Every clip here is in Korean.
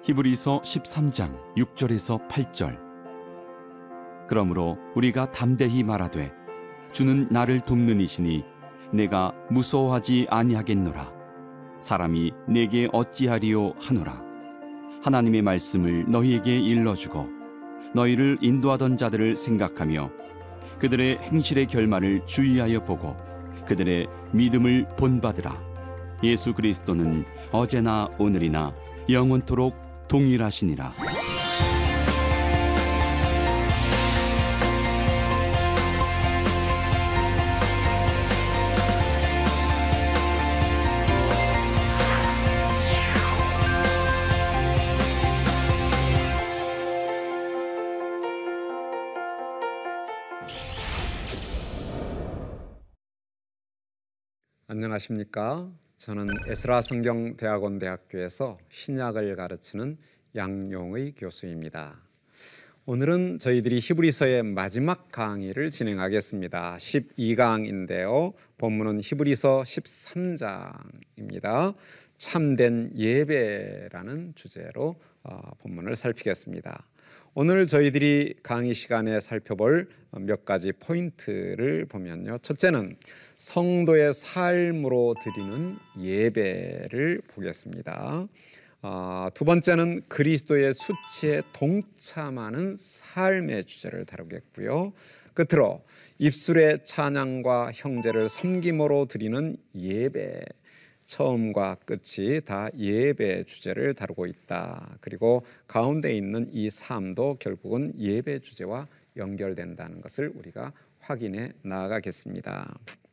히브리서 13장 6절에서 8절. 그러므로 우리가 담대히 말하되 주는 나를 돕는 이시니 내가 무서워하지 아니하겠노라. 사람이 내게 어찌하리요 하노라. 하나님의 말씀을 너희에게 일러주고 너희를 인도하던 자들을 생각하며 그들의 행실의 결말을 주의하여 보고 그들의 믿음을 본받으라. 예수 그리스도는 어제나 오늘이나 영원토록 동일하시니라. 안녕하십니까? 저는 에스라 성경대학원 대학교에서 신약을 가르치는 양용의 교수입니다. 오늘은 저희들이 히브리서의 마지막 강의를 진행하겠습니다. 12강인데요. 본문은 히브리서 13장입니다. 참된 예배라는 주제로 본문을 살피겠습니다. 오늘 저희들이 강의 시간에 살펴볼 몇 가지 포인트를 보면요. 첫째는 성도의 삶으로 드리는 예배를 보겠습니다. 두 번째는 그리스도의 수치에 동참하는 삶의 주제를 다루겠고요. 끝으로 입술의 찬양과 형제를 섬김으로 드리는 예배, 처음과 끝이 다 예배 주제를 다루고 있다. 그리고 가운데 있는 이 삶도 결국은 예배 주제와 연결된다는 것을 우리가 확인해 나아가겠습니다.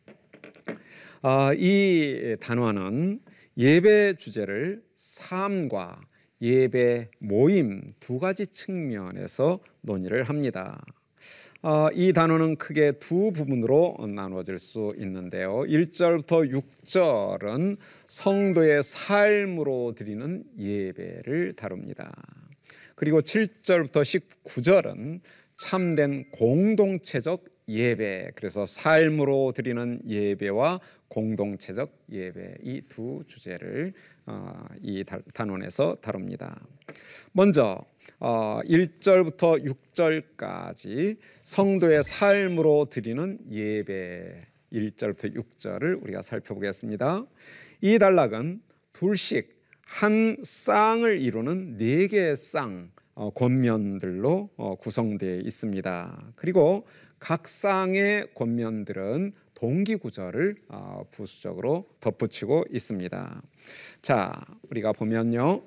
이 단원은 예배 주제를 삶과 예배 모임 두 가지 측면에서 논의를 합니다. 이 단어는 크게 두 부분으로 나누어질 수 있는데요. 1절부터 6절은 성도의 삶으로 드리는 예배를 다룹니다. 그리고 7절부터 19절은 참된 공동체적 예배, 그래서 삶으로 드리는 예배와 공동체적 예배, 이 두 주제를 이 단원에서 다룹니다. 먼저 1절부터 6절까지 성도의 삶으로 드리는 예배 1절부터 6절을 우리가 살펴보겠습니다. 이 단락은 둘씩 한 쌍을 이루는 4개의 쌍 권면들로 구성되어 있습니다. 그리고 각 쌍의 권면들은 동기구절을 부수적으로 덧붙이고 있습니다. 자, 우리가 보면요.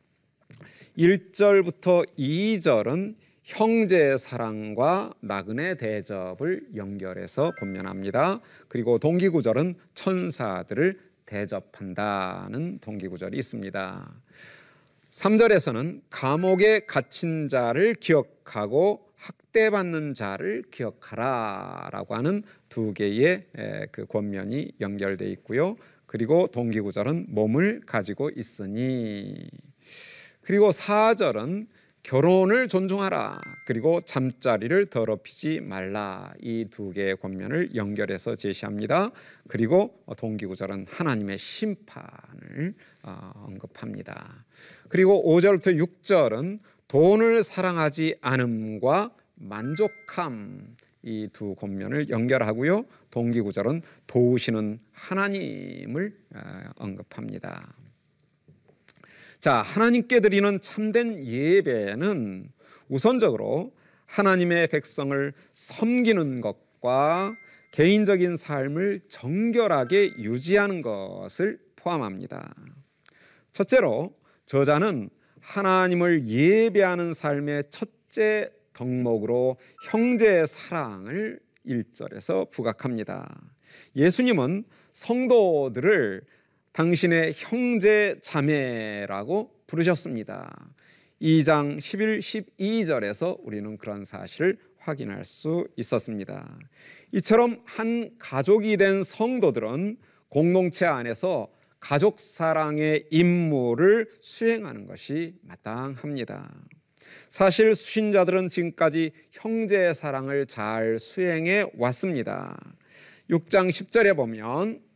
1절부터 2절은 형제의 사랑과 나그네 대접을 연결해서 권면합니다. 그리고 동기구절은 천사들을 대접한다는 동기구절이 있습니다. 3절에서는 감옥에 갇힌 자를 기억하고 학대받는 자를 기억하라 라고 하는 2개의 그 권면이 연결되어 있고요. 그리고 동기구절은 몸을 가지고 있으니, 그리고 4절은 결혼을 존중하라, 그리고 잠자리를 더럽히지 말라, 이 2개의 권면을 연결해서 제시합니다. 그리고 동기구절은 하나님의 심판을 언급합니다. 그리고 5절부터 6절은 돈을 사랑하지 않음과 만족함, 이 두 권면을 연결하고요. 동기구절은 도우시는 하나님을 언급합니다. 자, 하나님께 드리는 참된 예배는 우선적으로 하나님의 백성을 섬기는 것과 개인적인 삶을 정결하게 유지하는 것을 포함합니다. 첫째로 저자는 하나님을 예배하는 삶의 첫째 덕목으로 형제의 사랑을 1절에서 부각합니다. 예수님은 성도들을 당신의 형제 자매라고 부르셨습니다. 2장 11, 12절에서 우리는 그런 사실을 확인할 수 있었습니다. 이처럼 한 가족이 된 성도들은 공동체 안에서 가족 사랑의 임무를 수행하는 것이 마땅합니다. 사실 수신자들은 지금까지 형제의 사랑을 잘 수행해 왔습니다. 6장 10절에 보면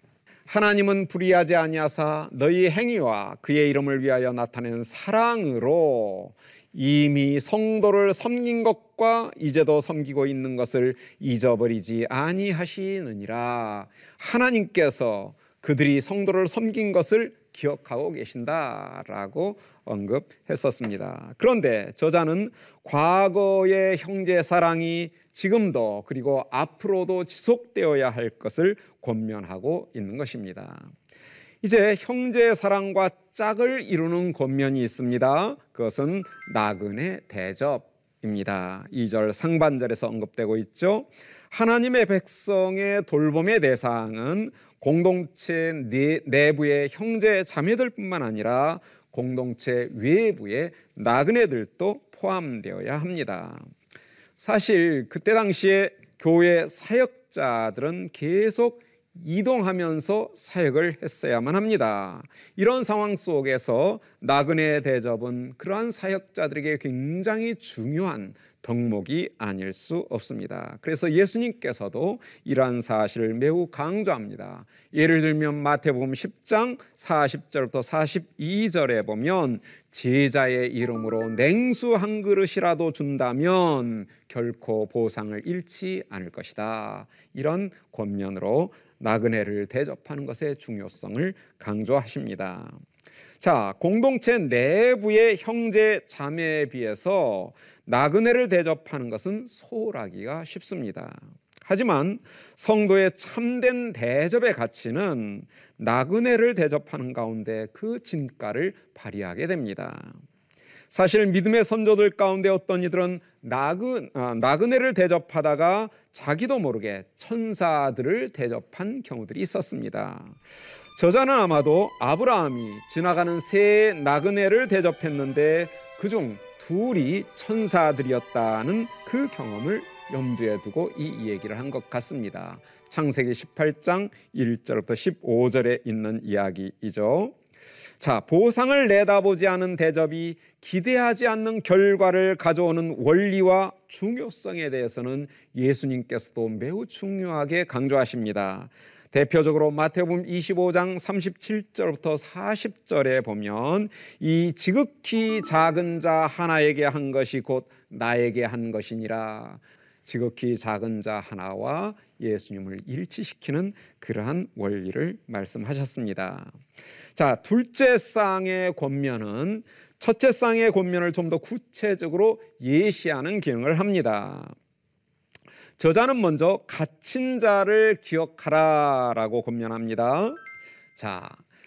하나님은 불의하지 아니하사 너희 행위와 그의 이름을 위하여 나타낸 사랑으로 이미 성도를 섬긴 것과 이제도 섬기고 있는 것을 잊어버리지 아니하시느니라. 하나님께서 그들이 성도를 섬긴 것을 기억하고 계신다라고 언급했었습니다. 그런데 저자는 과거의 형제 사랑이 지금도 그리고 앞으로도 지속되어야 할 것을 권면하고 있는 것입니다. 이제 형제 사랑과 짝을 이루는 권면이 있습니다. 그것은 나그네 대접입니다. 2절 상반절에서 언급되고 있죠. 하나님의 백성의 돌봄의 대상은 공동체 내부의 형제 자매들뿐만 아니라 공동체 외부의 나그네들도 포함되어야 합니다. 사실 그때 당시에 교회 사역자들은 계속 이동하면서 사역을 했어야만 합니다. 이런 상황 속에서 나그네 대접은 그러한 사역자들에게 굉장히 중요한 덕목이 아닐 수 없습니다. 그래서 예수님께서도 이러한 사실을 매우 강조합니다. 예를 들면 마태복음 10장 40절부터 42절에 보면 제자의 이름으로 냉수 한 그릇이라도 준다면 결코 보상을 잃지 않을 것이다. 이런 권면으로 나그네를 대접하는 것의 중요성을 강조하십니다. 자, 공동체 내부의 형제 자매에 비해서 나그네를 대접하는 것은 소홀하기가 쉽습니다. 하지만 성도의 참된 대접의 가치는 나그네를 대접하는 가운데 그 진가를 발휘하게 됩니다. 사실 믿음의 선조들 가운데 어떤 이들은 나그네를 대접하다가 자기도 모르게 천사들을 대접한 경우들이 있었습니다. 저자는 아마도 아브라함이 지나가는 세 나그네를 대접했는데 그중 둘이 천사들이었다는 그 경험을 염두에 두고 이 얘기를 한 것 같습니다. 창세기 18장 1절부터 15절에 있는 이야기이죠. 자, 보상을 내다보지 않은 대접이 기대하지 않는 결과를 가져오는 원리와 중요성에 대해서는 예수님께서도 매우 중요하게 강조하십니다. 대표적으로 마태복음 25장 37절부터 40절에 보면 이 지극히 작은 자 하나에게 한 것이 곧 나에게 한 것이니라. 지극히 작은 자 하나와 예수님을 일치시키는 그러한 원리를 말씀하셨습니다. 자, 둘째 쌍의 권면은 첫째 쌍의 권면을 좀 더 구체적으로 예시하는 기능을 합니다. 저자는 먼저 갇힌 자를 기억하라라고 권면합니다. 자,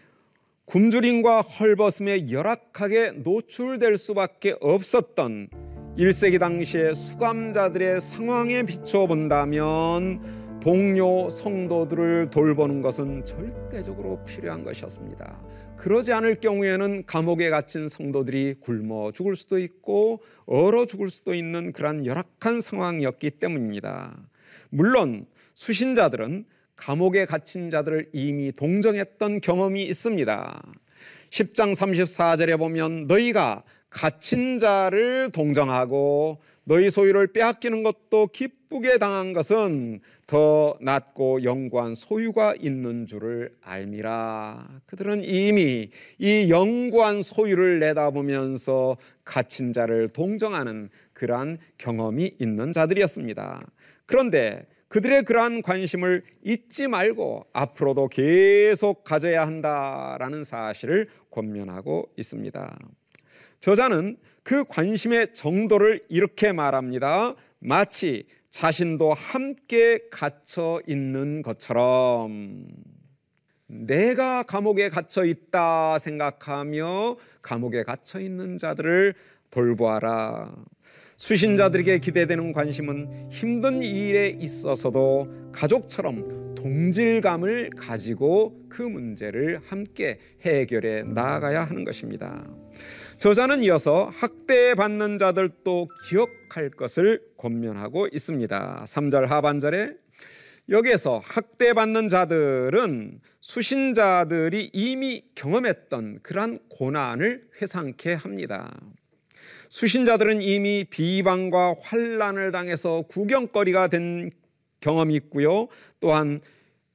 굶주림과 헐벗음에 열악하게 노출될 수밖에 없었던 1세기 당시의 수감자들의 상황에 비추어 본다면 동료 성도들을 돌보는 것은 절대적으로 필요한 것이었습니다. 그러지 않을 경우에는 감옥에 갇힌 성도들이 굶어 죽을 수도 있고 얼어 죽을 수도 있는 그러한 열악한 상황이었기 때문입니다. 물론 수신자들은 감옥에 갇힌 자들을 이미 동정했던 경험이 있습니다. 10장 34절에 보면 너희가 갇힌 자를 동정하고 너희 소유를 빼앗기는 것도 기쁘게 당한 것은 더 낫고 영구한 소유가 있는 줄을 알미라. 그들은 이미 이 영구한 소유를 내다보면서 갇힌 자를 동정하는 그러한 경험이 있는 자들이었습니다. 그런데 그들의 그러한 관심을 잊지 말고 앞으로도 계속 가져야 한다라는 사실을 권면하고 있습니다. 저자는 그 관심의 정도를 이렇게 말합니다. 마치 자신도 함께 갇혀 있는 것처럼 내가 감옥에 갇혀 있다 생각하며 감옥에 갇혀 있는 자들을 돌보아라. 수신자들에게 기대되는 관심은 힘든 일에 있어서도 가족처럼 동질감을 가지고 그 문제를 함께 해결해 나아가야 하는 것입니다. 저자는 이어서 학대받는 자들도 기억할 것을 권면하고 있습니다. 3절 하반절에 여기에서 학대받는 자들은 수신자들이 이미 경험했던 그러한 고난을 회상케 합니다. 수신자들은 이미 비방과 환난을 당해서 구경거리가 된 경험이 있고요. 또한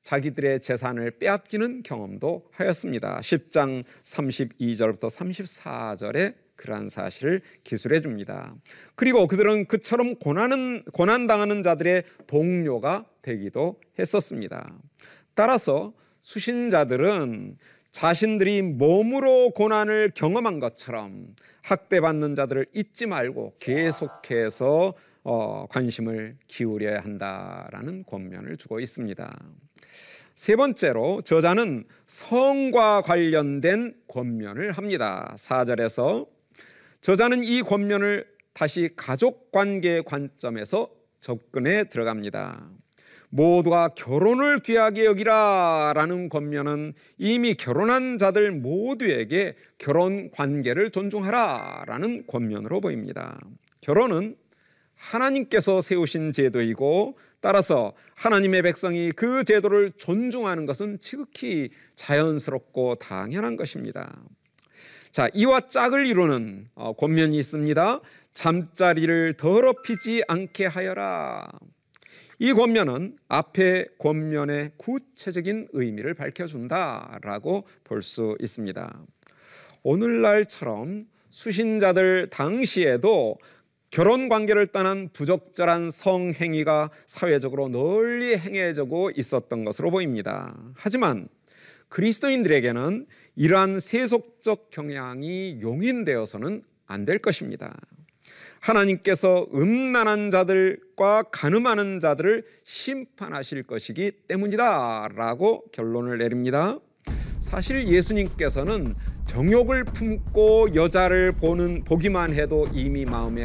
자기들의 재산을 빼앗기는 경험도 하였습니다. 10장 32절부터 34절에 그러한 사실을 기술해 줍니다. 그리고 그들은 그처럼 고난당하는 자들의 동료가 되기도 했었습니다. 따라서 수신자들은 자신들이 몸으로 고난을 경험한 것처럼 학대받는 자들을 잊지 말고 계속해서 관심을 기울여야 한다라는 권면을 주고 있습니다. 세 번째로 저자는 성과 관련된 권면을 합니다. 4절에서 저자는 이 권면을 다시 가족관계 관점에서 접근해 들어갑니다. 모두가 결혼을 귀하게 여기라라는 권면은 이미 결혼한 자들 모두에게 결혼 관계를 존중하라라는 권면으로 보입니다. 결혼은 하나님께서 세우신 제도이고 따라서 하나님의 백성이 그 제도를 존중하는 것은 지극히 자연스럽고 당연한 것입니다. 자, 이와 짝을 이루는 권면이 있습니다. 잠자리를 더럽히지 않게 하여라. 이 권면은 앞의 권면의 구체적인 의미를 밝혀준다라고 볼 수 있습니다. 오늘날처럼 수신자들 당시에도 결혼 관계를 떠난 부적절한 성행위가 사회적으로 널리 행해지고 있었던 것으로 보입니다. 하지만 그리스도인들에게는 이러한 세속적 경향이 용인되어서는 안 될 것입니다. 하나님께서 음란한 자들과 간음하는 자들을 심판하실 것이기 때문이다 라고 결론을 내립니다. 사실 예수님께서는 정욕을 품고 여자를 보기만 해도 이미 마음에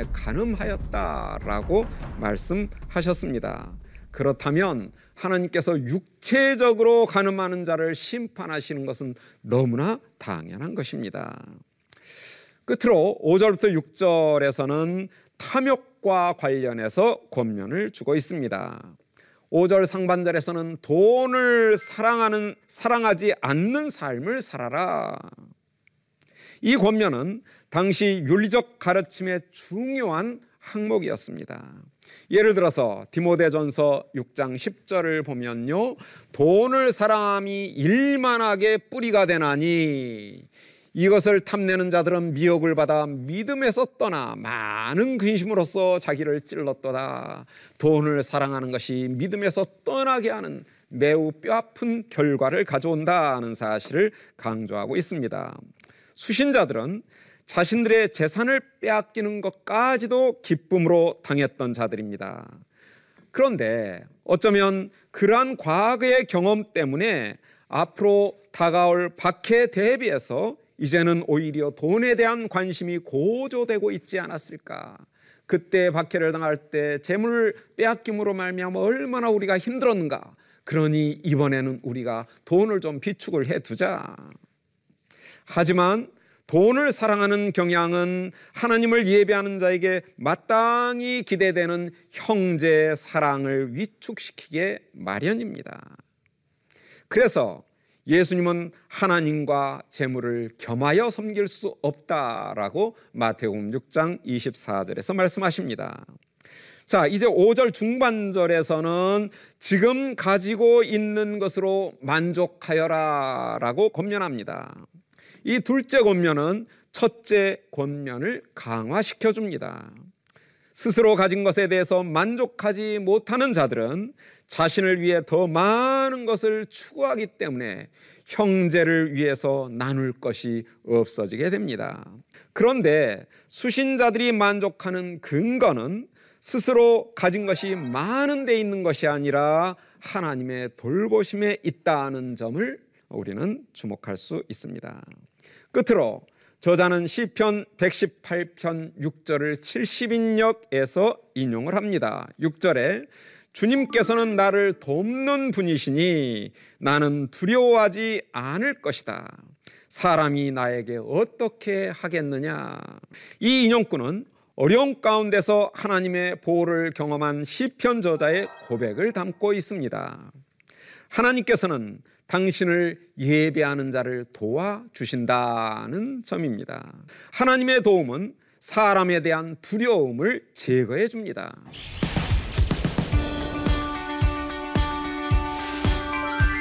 간음하였다라고 말씀하셨습니다. 그렇다면 하나님께서 육체적으로 간음하는 자를 심판하시는 것은 너무나 당연한 것입니다. 끝으로 5절부터 6절에서는 탐욕과 관련해서 권면을 주고 있습니다. 5절 상반절에서는 돈을 사랑하지 않는 삶을 살아라. 이 권면은 당시 윤리적 가르침의 중요한 항목이었습니다. 예를 들어서 디모데전서 6장 10절을 보면요, 돈을 사랑함이 일만하게 뿌리가 되나니 이것을 탐내는 자들은 미혹을 받아 믿음에서 떠나 많은 근심으로써 자기를 찔렀도다. 돈을 사랑하는 것이 믿음에서 떠나게 하는 매우 뼈아픈 결과를 가져온다는 사실을 강조하고 있습니다. 수신자들은 자신들의 재산을 빼앗기는 것까지도 기쁨으로 당했던 자들입니다. 그런데 어쩌면 그러한 과거의 경험 때문에 앞으로 다가올 박해에 대비해서 이제는 오히려 돈에 대한 관심이 고조되고 있지 않았을까. 그때 박해를 당할 때 재물을 빼앗김으로 말미암아 얼마나 우리가 힘들었는가. 그러니 이번에는 우리가 돈을 좀 비축을 해두자. 하지만 돈을 사랑하는 경향은 하나님을 예배하는 자에게 마땅히 기대되는 형제 사랑을 위축시키게 마련입니다. 그래서 예수님은 하나님과 재물을 겸하여 섬길 수 없다라고 마태복음 6장 24절에서 말씀하십니다. 자, 이제 5절 중반절에서는 지금 가지고 있는 것으로 만족하여라라고 권면합니다. 이 둘째 권면은 첫째 권면을 강화시켜 줍니다. 스스로 가진 것에 대해서 만족하지 못하는 자들은 자신을 위해 더 많은 것을 추구하기 때문에 형제를 위해서 나눌 것이 없어지게 됩니다. 그런데 수신자들이 만족하는 근거는 스스로 가진 것이 많은 데 있는 것이 아니라 하나님의 돌보심에 있다는 점을 우리는 주목할 수 있습니다. 끝으로 저자는 시편 118편 6절을 70인역에서 인용을 합니다. 6절에 주님께서는 나를 돕는 분이시니 나는 두려워하지 않을 것이다. 사람이 나에게 어떻게 하겠느냐. 이 인용구는 어려움 가운데서 하나님의 보호를 경험한 시편 저자의 고백을 담고 있습니다. 하나님께서는 당신을 예배하는 자를 도와주신다는 점입니다. 하나님의 도움은 사람에 대한 두려움을 제거해 줍니다.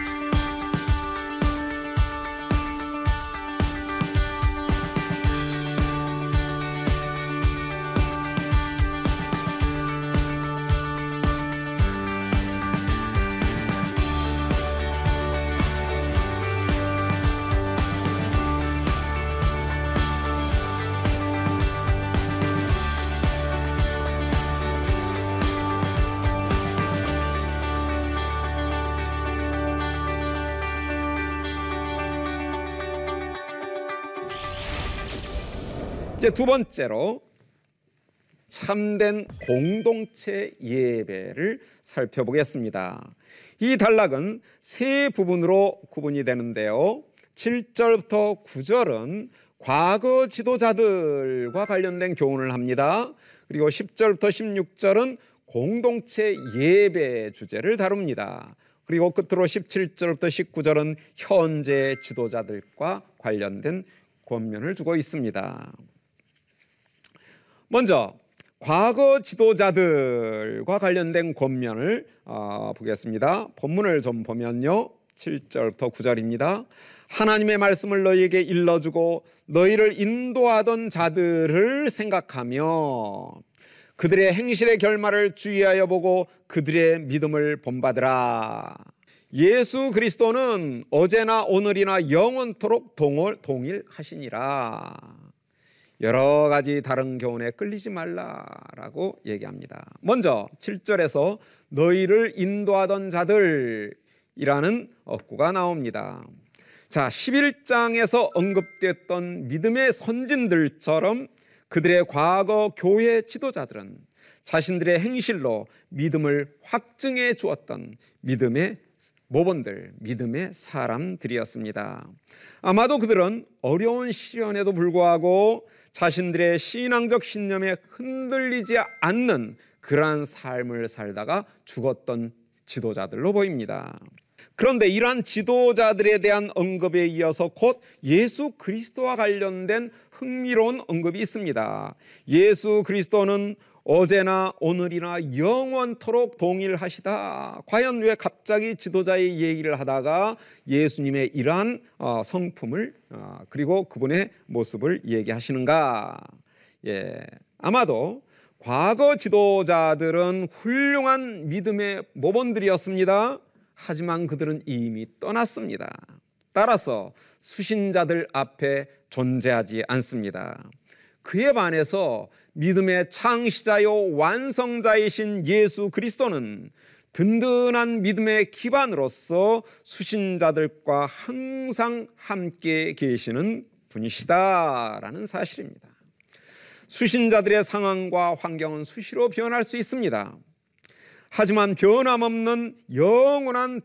이제 두 번째로 참된 공동체 예배를 살펴보겠습니다. 이 단락은 세 부분으로 구분이 되는데요. 7절부터 9절은 과거 지도자들과 관련된 교훈을 합니다. 그리고 10절부터 16절은 공동체 예배 주제를 다룹니다. 그리고 끝으로 17절부터 19절은 현재 지도자들과 관련된 권면을 주고 있습니다. 먼저 과거 지도자들과 관련된 권면을 보겠습니다. 본문을 좀 보면요, 7절부터 9절입니다. 하나님의 말씀을 너희에게 일러주고 너희를 인도하던 자들을 생각하며 그들의 행실의 결말을 주의하여 보고 그들의 믿음을 본받으라. 예수 그리스도는 어제나 오늘이나 영원토록 동일하시니라. 여러 가지 다른 교훈에 끌리지 말라라고 얘기합니다. 먼저 7절에서 너희를 인도하던 자들이라는 어구가 나옵니다. 자, 11장에서 언급됐던 믿음의 선진들처럼 그들의 과거 교회 지도자들은 자신들의 행실로 믿음을 확증해 주었던 믿음의 모범들, 믿음의 사람들이었습니다. 아마도 그들은 어려운 시련에도 불구하고 자신들의 신앙적 신념에 흔들리지 않는 그러한 삶을 살다가 죽었던 지도자들로 보입니다. 그런데 이러한 지도자들에 대한 언급에 이어서 곧 예수 그리스도와 관련된 흥미로운 언급이 있습니다. 예수 그리스도는 어제나 오늘이나 영원토록 동일하시다. 과연 왜 갑자기 지도자의 얘기를 하다가 예수님의 이러한 성품을 그리고 그분의 모습을 얘기하시는가? 아마도 과거 지도자들은 훌륭한 믿음의 모범들이었습니다. 하지만 그들은 이미 떠났습니다. 따라서 수신자들 앞에 존재하지 않습니다. 그에 반해서 믿음의 창시자요 완성자이신 예수 그리스도는 든든한 믿음의 기반으로서 수신자들과 항상 함께 계시는 분이시다라는 사실입니다. 수신자들의 상황과 환경은 수시로 변할 수 있습니다. 하지만 변함없는 영원한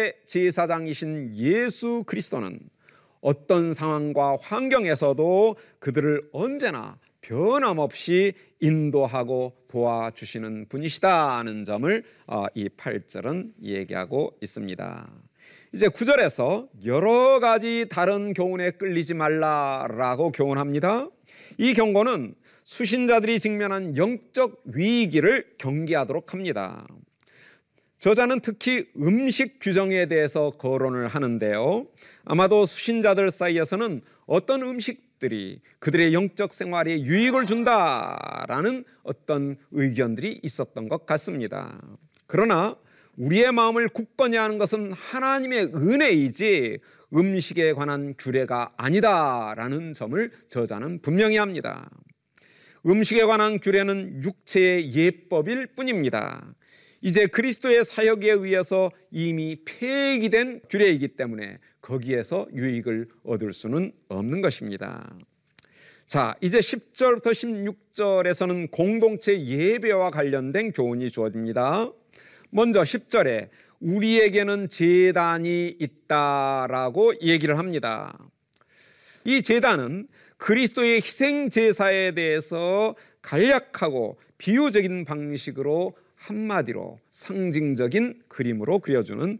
대제사장이신 예수 그리스도는 어떤 상황과 환경에서도 그들을 언제나 변함없이 인도하고 도와주시는 분이시다는 점을 이 8절은 얘기하고 있습니다. 이제 9절에서 여러 가지 다른 교훈에 끌리지 말라라고 교훈합니다. 이 경고는 수신자들이 직면한 영적 위기를 경계하도록 합니다. 저자는 특히 음식 규정에 대해서 거론을 하는데요. 아마도 수신자들 사이에서는 어떤 음식들이 그들의 영적 생활에 유익을 준다라는 어떤 의견들이 있었던 것 같습니다. 그러나 우리의 마음을 굳건히 하는 것은 하나님의 은혜이지 음식에 관한 규례가 아니다라는 점을 저자는 분명히 합니다. 음식에 관한 규례는 육체의 예법일 뿐입니다. 이제 그리스도의 사역에 의해서 이미 폐기된 규례이기 때문에 거기에서 유익을 얻을 수는 없는 것입니다. 자, 이제 10절부터 16절에서는 공동체 예배와 관련된 교훈이 주어집니다. 먼저 10절에 우리에게는 제단이 있다라고 얘기를 합니다. 이 제단은 그리스도의 희생 제사에 대해서 간략하고 비유적인 방식으로 한마디로 상징적인 그림으로 그려주는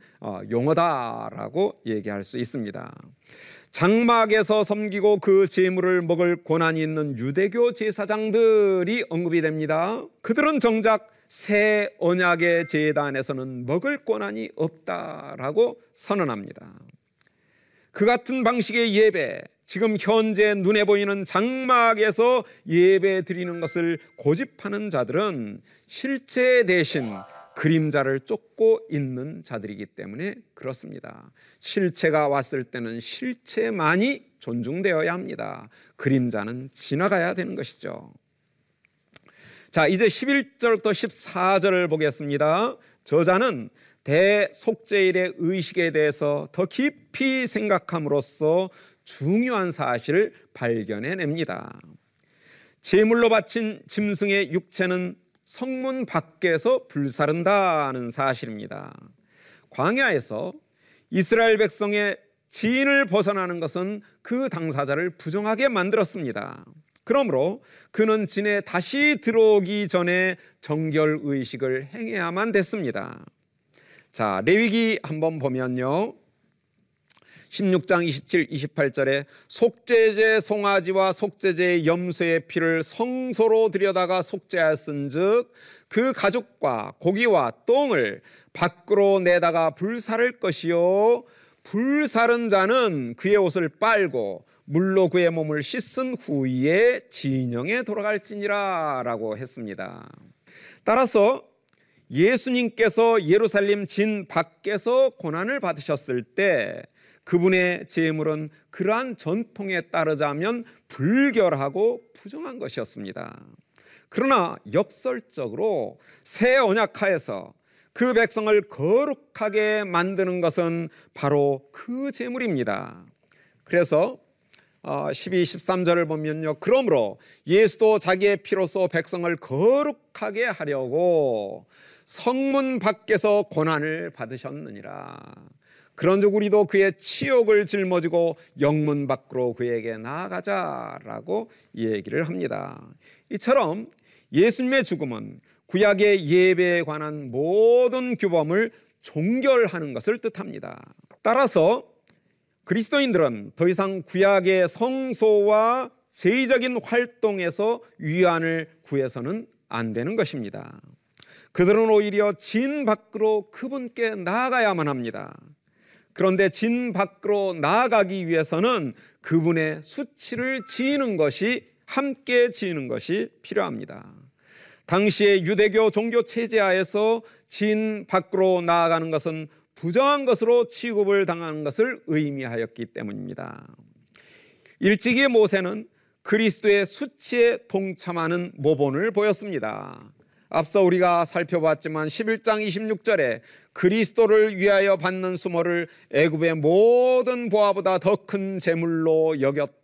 용어다라고 얘기할 수 있습니다. 장막에서 섬기고 그 제물을 먹을 권한이 있는 유대교 제사장들이 언급이 됩니다. 그들은 정작 새 언약의 제단에서는 먹을 권한이 없다라고 선언합니다. 그 같은 방식의 예배, 지금 현재 눈에 보이는 장막에서 예배 드리는 것을 고집하는 자들은 실체 대신 그림자를 쫓고 있는 자들이기 때문에 그렇습니다. 실체가 왔을 때는 실체만이 존중되어야 합니다. 그림자는 지나가야 되는 것이죠. 자, 이제 11절부터 14절을 보겠습니다. 저자는 대속죄일의 의식에 대해서 더 깊이 생각함으로써 중요한 사실을 발견해냅니다. 제물로 바친 짐승의 육체는 성문 밖에서 불사른다는 사실입니다. 광야에서 이스라엘 백성의 지인을 벗어나는 것은 그 당사자를 부정하게 만들었습니다. 그러므로 그는 진에 다시 들어오기 전에 정결 의식을 행해야만 됐습니다. 자, 레위기 한번 보면요, 16장 27, 28절에 속죄제 송아지와 속죄제 염소의 피를 성소로 들여다가 속죄하였은즉 그 가죽과 고기와 똥을 밖으로 내다가 불사를 것이요 불사른 자는 그의 옷을 빨고 물로 그의 몸을 씻은 후에 진영에 돌아갈지니라 라고 했습니다. 따라서 예수님께서 예루살렘 진 밖에서 고난을 받으셨을 때 그분의 제물은 그러한 전통에 따르자면 불결하고 부정한 것이었습니다. 그러나 역설적으로 새 언약하에서 그 백성을 거룩하게 만드는 것은 바로 그 제물입니다. 그래서 12, 13절을 보면요, 그러므로 예수도 자기의 피로써 백성을 거룩하게 하려고 성문 밖에서 고난을 받으셨느니라. 그런즉 우리도 그의 치욕을 짊어지고 영문 밖으로 그에게 나아가자라고 얘기를 합니다. 이처럼 예수님의 죽음은 구약의 예배에 관한 모든 규범을 종결하는 것을 뜻합니다. 따라서 그리스도인들은 더 이상 구약의 성소와 제의적인 활동에서 위안을 구해서는 안 되는 것입니다. 그들은 오히려 진 밖으로 그분께 나아가야만 합니다. 그런데 진 밖으로 나아가기 위해서는 그분의 수치를 지는 것이, 함께 지는 것이 필요합니다. 당시의 유대교 종교 체제하에서 진 밖으로 나아가는 것은 부정한 것으로 취급을 당하는 것을 의미하였기 때문입니다. 일찍이 모세는 그리스도의 수치에 동참하는 모본을 보였습니다. 앞서 우리가 살펴봤지만 11장 26절에 그리스도를 위하여 받는 수모를 애굽의 모든 보화보다 더 큰 재물로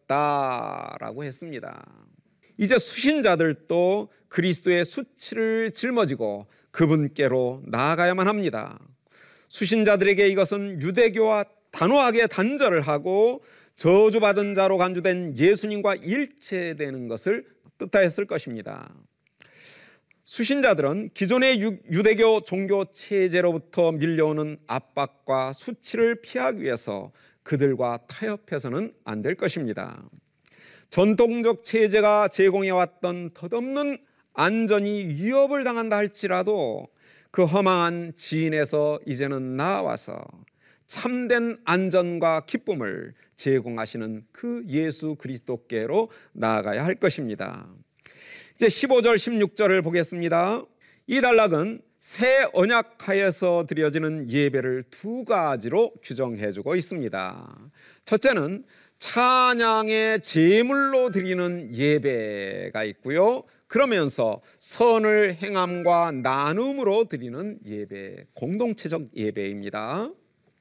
여겼다라고 했습니다. 이제 수신자들도 그리스도의 수치를 짊어지고 그분께로 나아가야만 합니다. 수신자들에게 이것은 유대교와 단호하게 단절을 하고 저주받은 자로 간주된 예수님과 일체되는 것을 뜻하였을 것입니다. 수신자들은 기존의 유대교 종교 체제로부터 밀려오는 압박과 수치를 피하기 위해서 그들과 타협해서는 안 될 것입니다. 전통적 체제가 제공해왔던 덧없는 안전이 위협을 당한다 할지라도 그 허망한 지인에서 이제는 나와서 참된 안전과 기쁨을 제공하시는 그 예수 그리스도께로 나아가야 할 것입니다. 이제 15절 16절을 보겠습니다. 이 단락은 새 언약하에서 드려지는 예배를 두 가지로 규정해주고 있습니다. 첫째는 찬양의 제물로 드리는 예배가 있고요, 그러면서 선을 행함과 나눔으로 드리는 예배, 공동체적 예배입니다.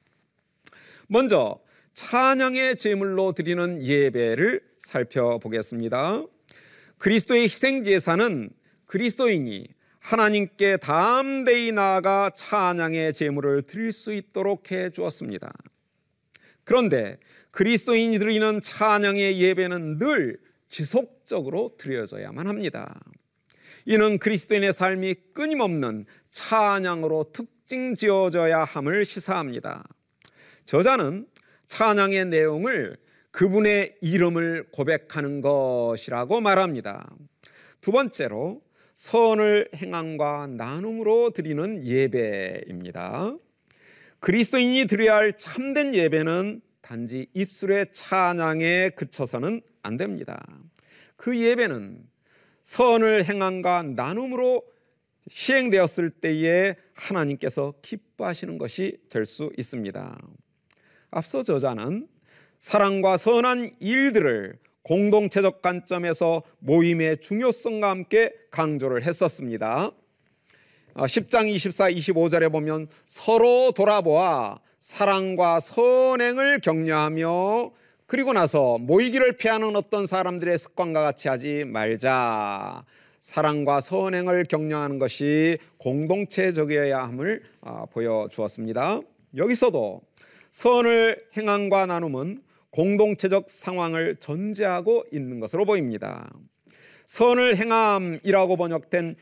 먼저 찬양의 제물로 드리는 예배를 살펴보겠습니다. 그리스도의 희생제사는 그리스도인이 하나님께 담대히 나아가 찬양의 제물을 드릴 수 있도록 해 주었습니다. 그런데 그리스도인이 드리는 찬양의 예배는 늘 지속적으로 드려져야만 합니다. 이는 그리스도인의 삶이 끊임없는 찬양으로 특징 지어져야 함을 시사합니다. 저자는 찬양의 내용을 그분의 이름을 고백하는 것이라고 말합니다. 두 번째로 선을 행함과 나눔으로 드리는 예배입니다. 그리스도인이 드려야 할 참된 예배는 단지 입술의 찬양에 그쳐서는 안 됩니다. 그 예배는 선을 행함과 나눔으로 시행되었을 때에 하나님께서 기뻐하시는 것이 될 수 있습니다. 앞서 저자는 사랑과 선한 일들을 공동체적 관점에서 모임의 중요성과 함께 강조를 했었습니다. 10장 24, 25절에 보면 서로 돌아보아 사랑과 선행을 격려하며 그리고 나서 모이기를 피하는 어떤 사람들의 습관과 같이 하지 말자. 사랑과 선행을 격려하는 것이 공동체적이어야 함을 보여주었습니다. 여기서도 선을 행함과 나눔은 공동체적 상황을 전제하고 있는 것으로 보입니다. 선을 행함이라고 번역된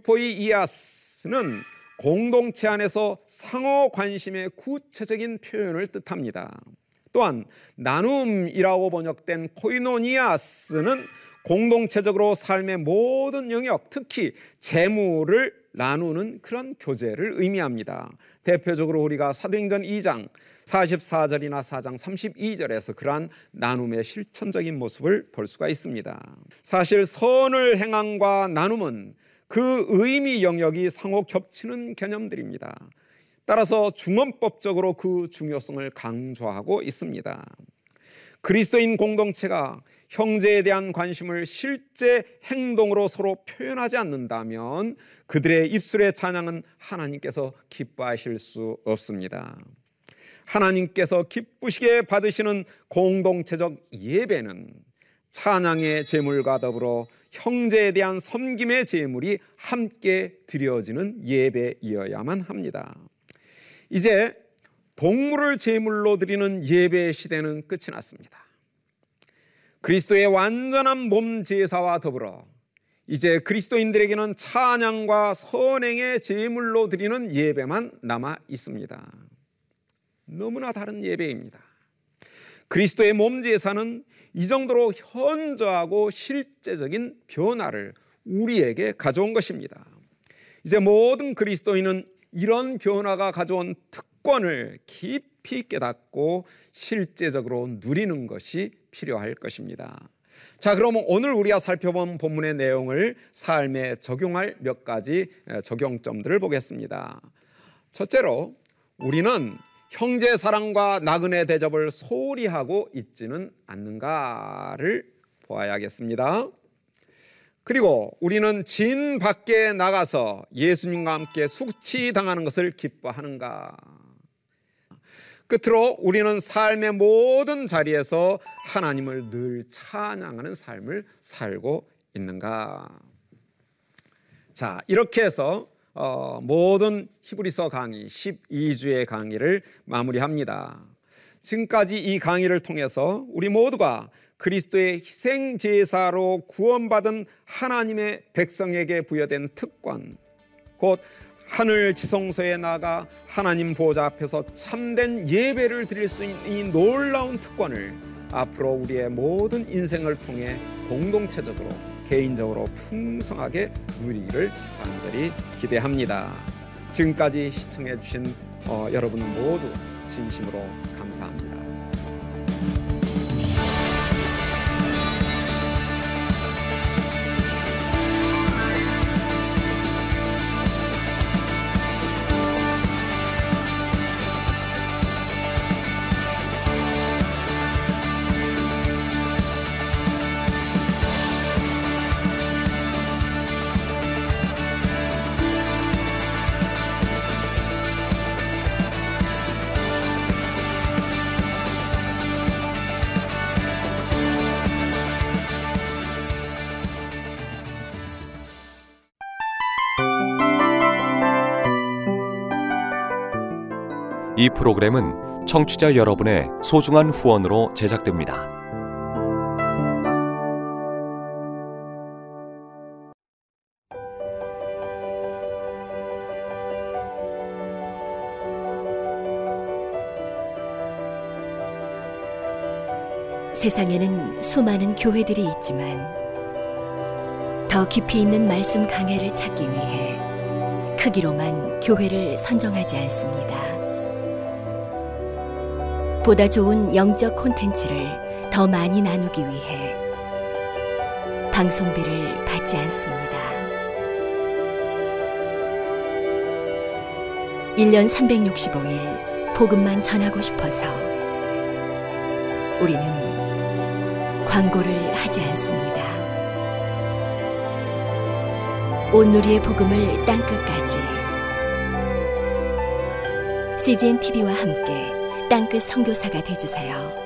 유포이이아스는 공동체 안에서 상호 관심의 구체적인 표현을 뜻합니다. 또한 나눔이라고 번역된 코이노니아스는 공동체적으로 삶의 모든 영역, 특히 재물을 나누는 그런 교제를 의미합니다. 대표적으로 우리가 사도행전 2장 44절이나 4장 32절에서 그러한 나눔의 실천적인 모습을 볼 수가 있습니다. 사실 선을 행함과 나눔은 그 의미 영역이 상호 겹치는 개념들입니다. 따라서 중언법적으로 그 중요성을 강조하고 있습니다. 그리스도인 공동체가 형제에 대한 관심을 실제 행동으로 서로 표현하지 않는다면 그들의 입술의 찬양은 하나님께서 기뻐하실 수 없습니다. 하나님께서 기쁘시게 받으시는 공동체적 예배는 찬양의 제물과 더불어 형제에 대한 섬김의 제물이 함께 드려지는 예배이어야만 합니다. 이제 동물을 제물로 드리는 예배 시대는 끝이 났습니다. 그리스도의 완전한 몸 제사와 더불어 이제 그리스도인들에게는 찬양과 선행의 제물로 드리는 예배만 남아 있습니다. 너무나 다른 예배입니다. 그리스도의 몸 제사는 이 정도로 현저하고 실제적인 변화를 우리에게 가져온 것입니다. 이제 모든 그리스도인은 이런 변화가 가져온 특권을 깊이 깨닫고 실제적으로 누리는 것이 필요할 것입니다. 자, 그러면 오늘 우리가 살펴본 본문의 내용을 삶에 적용할 몇 가지 적용점들을 보겠습니다. 첫째로, 우리는 형제 사랑과 나그네 대접을 소홀히 하고 있지는 않는가를 보아야겠습니다. 그리고 우리는 진 밖에 나가서 예수님과 함께 수치당하는 것을 기뻐하는가. 끝으로 우리는 삶의 모든 자리에서 하나님을 늘 찬양하는 삶을 살고 있는가. 자, 이렇게 해서 모든 히브리서 강의 12주의 강의를 마무리합니다. 지금까지 이 강의를 통해서 우리 모두가 그리스도의 희생제사로 구원받은 하나님의 백성에게 부여된 특권, 곧 하늘 지성소에 나가 하나님 보좌 앞에서 참된 예배를 드릴 수 있는 이 놀라운 특권을 앞으로 우리의 모든 인생을 통해 공동체적으로 개인적으로 풍성하게 누리기를 간절히 기대합니다. 지금까지 시청해 주신 여러분 모두 진심으로 감사합니다. 이 프로그램은 청취자 여러분의 소중한 후원으로 제작됩니다. 세상에는 수많은 교회들이 있지만 더 깊이 있는 말씀 강해를 찾기 위해 크기로만 교회를 선정하지 않습니다. 보다 좋은 영적 콘텐츠를 더 많이 나누기 위해 방송비를 받지 않습니다. 1년 365일 복음만 전하고 싶어서 우리는 광고를 하지 않습니다. 온누리의 복음을 땅끝까지 CGN TV와 함께 땅끝 선교사가 되어주세요.